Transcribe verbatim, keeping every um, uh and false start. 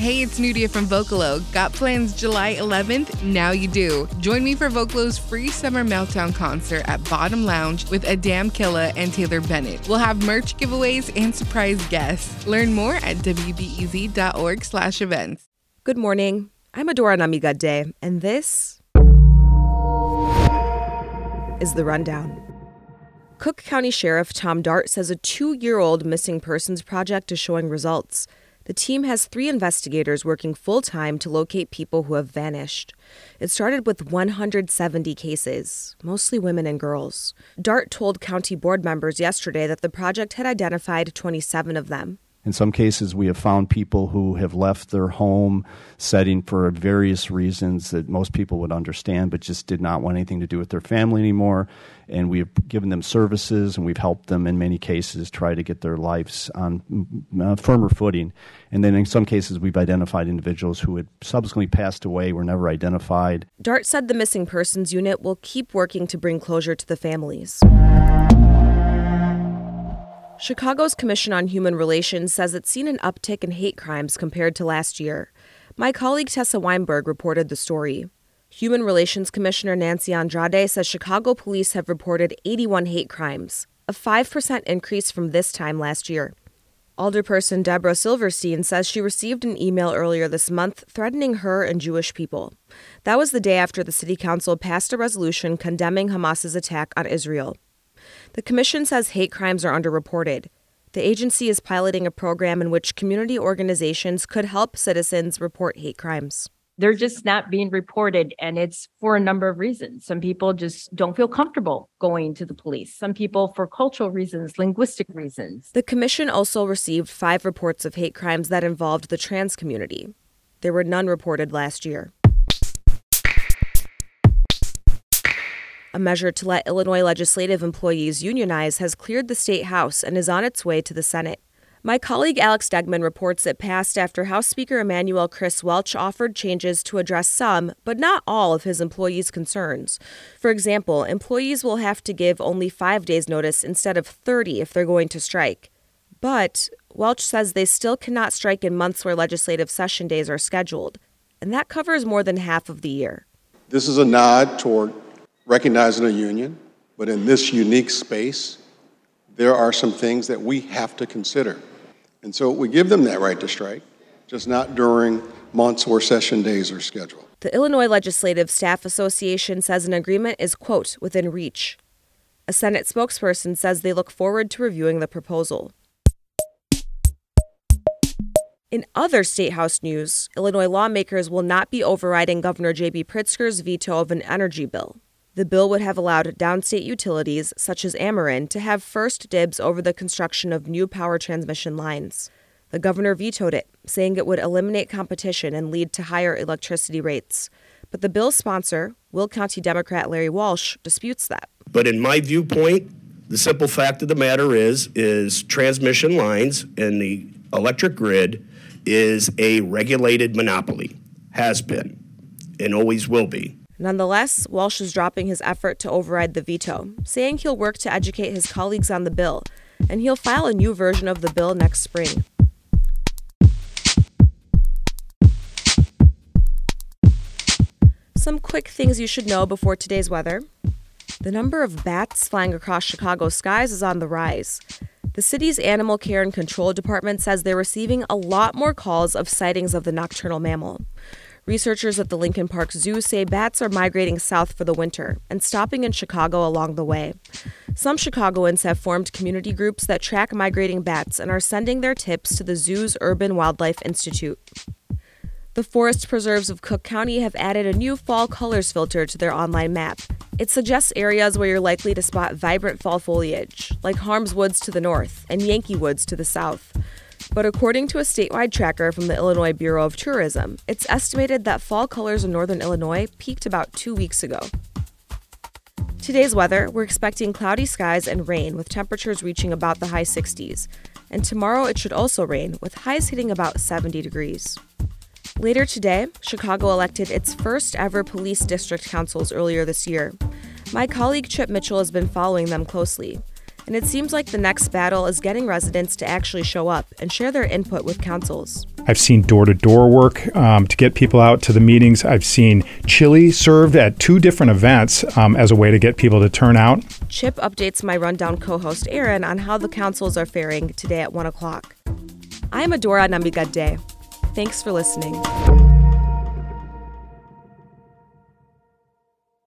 Hey, it's Nudia from Vocalo. Got plans July eleventh? Now you do. Join me for Vocalo's free summer Meltdown concert at Bottom Lounge with Adam Killa and Taylor Bennett. We'll have merch giveaways and surprise guests. Learn more at w b e z dot org slash events. Good morning. I'm Adora Namigadde, and this is The Rundown. Cook County Sheriff Tom Dart says a two-year-old missing persons project is showing results. The team has three investigators working full-time to locate people who have vanished. It started with one hundred seventy cases, mostly women and girls. Dart told county board members yesterday that the project had identified twenty-seven of them. In some cases, we have found people who have left their home setting for various reasons that most people would understand, but just did not want anything to do with their family anymore. And we've given them services, and we've helped them in many cases try to get their lives on uh, firmer footing. And then in some cases, we've identified individuals who had subsequently passed away, were never identified. Dart said the missing persons unit will keep working to bring closure to the families. Chicago's Commission on Human Relations says it's seen an uptick in hate crimes compared to last year. My colleague Tessa Weinberg reported the story. Human Relations Commissioner Nancy Andrade says Chicago police have reported eighty-one hate crimes, a five percent increase from this time last year. Alderperson Deborah Silverstein says she received an email earlier this month threatening her and Jewish people. That was the day after the city council passed a resolution condemning Hamas's attack on Israel. The commission says hate crimes are underreported. The agency is piloting a program in which community organizations could help citizens report hate crimes. They're just not being reported, and it's for a number of reasons. Some people just don't feel comfortable going to the police. Some people for cultural reasons, linguistic reasons. The commission also received five reports of hate crimes that involved the trans community. There were none reported last year. A measure to let Illinois legislative employees unionize has cleared the state house and is on its way to the Senate. My colleague Alex Degman reports it passed after House Speaker Emanuel Chris Welch offered changes to address some, but not all, of his employees' concerns. For example, employees will have to give only five days' notice instead of thirty if they're going to strike. But Welch says they still cannot strike in months where legislative session days are scheduled, and that covers more than half of the year. This is a nod toward recognizing a union, but in this unique space, there are some things that we have to consider. And so we give them that right to strike, just not during months where session days are scheduled. The Illinois Legislative Staff Association says an agreement is, quote, within reach. A Senate spokesperson says they look forward to reviewing the proposal. In other State House news, Illinois lawmakers will not be overriding Governor J B Pritzker's veto of an energy bill. The bill would have allowed downstate utilities, such as Ameren, to have first dibs over the construction of new power transmission lines. The governor vetoed it, saying it would eliminate competition and lead to higher electricity rates. But the bill's sponsor, Will County Democrat Larry Walsh, disputes that. But in my viewpoint, the simple fact of the matter is, is transmission lines and the electric grid is a regulated monopoly, has been, and always will be. Nonetheless, Walsh is dropping his effort to override the veto, saying he'll work to educate his colleagues on the bill, and he'll file a new version of the bill next spring. Some quick things you should know before today's weather. The number of bats flying across Chicago skies is on the rise. The city's Animal Care and Control Department says they're receiving a lot more calls of sightings of the nocturnal mammal. Researchers at the Lincoln Park Zoo say bats are migrating south for the winter and stopping in Chicago along the way. Some Chicagoans have formed community groups that track migrating bats and are sending their tips to the zoo's Urban Wildlife Institute. The forest preserves of Cook County have added a new fall colors filter to their online map. It suggests areas where you're likely to spot vibrant fall foliage, like Harms Woods to the north and Yankee Woods to the south. But according to a statewide tracker from the Illinois Bureau of Tourism, it's estimated that fall colors in northern Illinois peaked about two weeks ago. Today's weather, we're expecting cloudy skies and rain with temperatures reaching about the high sixties. And tomorrow it should also rain, with highs hitting about seventy degrees. Later today, Chicago elected its first ever police district councils earlier this year. My colleague Chip Mitchell has been following them closely. And it seems like the next battle is getting residents to actually show up and share their input with councils. I've seen door-to-door work um, to get people out to the meetings. I've seen chili served at two different events um, as a way to get people to turn out. Chip updates my Rundown co-host Aaron on how the councils are faring today at one o'clock. I'm Adora Namigadde. Thanks for listening.